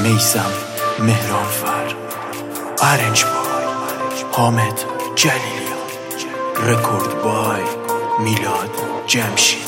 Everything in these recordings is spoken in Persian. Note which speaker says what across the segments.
Speaker 1: میثم مهرانفر، ارنج بای حامد جلیلیان، رکورد بای میلاد جمشیدی.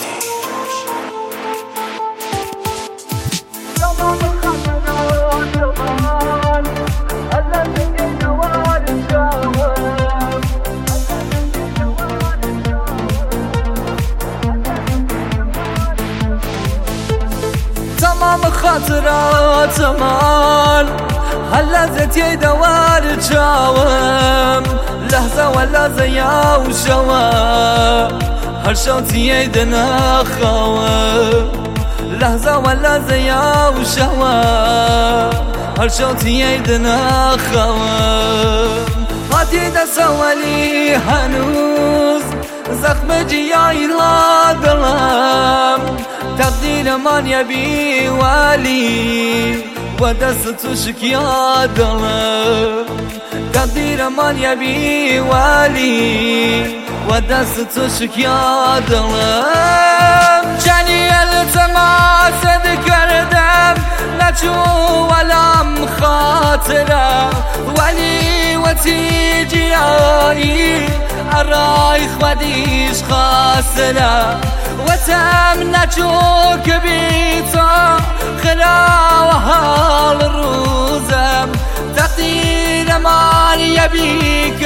Speaker 2: تمام خاطرات من هلزت دوار جاوم، لحظة ولحظة يا وشوا هر شوتي دناخوا، لحظة ولحظة يا وشوا هر شوتي دناخوا. هاتي دسوالي هنوز زخم جياي لا دلم، تقدير من يبي والي ودستش يا دلم، تقدير من يبي والي ودستش يا دلم. جاني التماس ذكردم نجو ولم خاطره، ولي وتيجي آي الرايخ وديش خاسره، وتمنجوك بيتا خلاوها الروزم، تقدير ما يبيك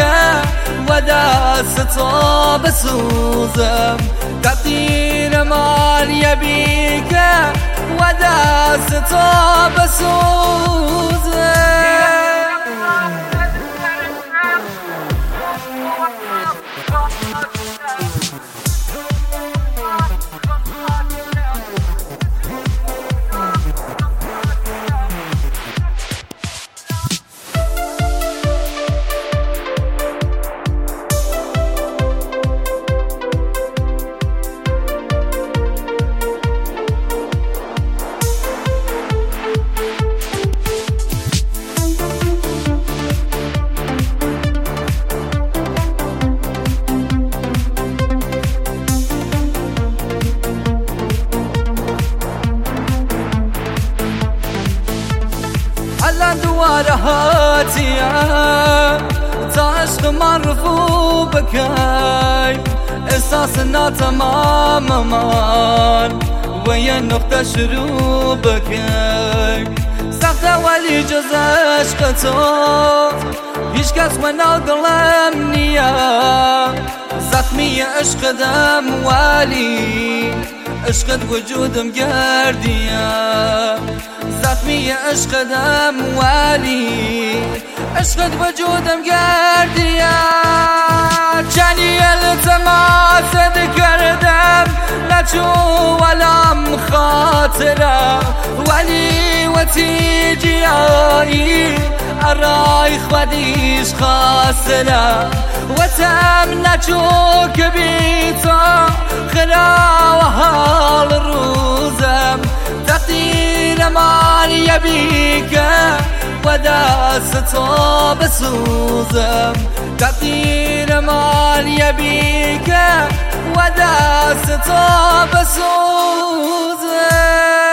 Speaker 2: وداسة بسوزم، تقدير ما يبيك وداسة بسوزم. دوار هاتيا تعشق مرفوع بكاي، إحساسنا تماما ويا النقطة شروع بكاي، سخت ولي جز عشقتو هيش كاس وانا ظلم نيا، زخمي عشق دم والي عشقت وجود مقرديا، زخمي عشق دم والي عشقت وجود مقرديا. جاني التماس ذكردم نجو ولم خاطره، ولي وتيجي آي الرايخ وديش خاسره، وتمنجوك بيتا خلاوها الروزم، تقدير ما يبيك وداسة بسوزم، تقدير ما يبيك وداسة بسوزم.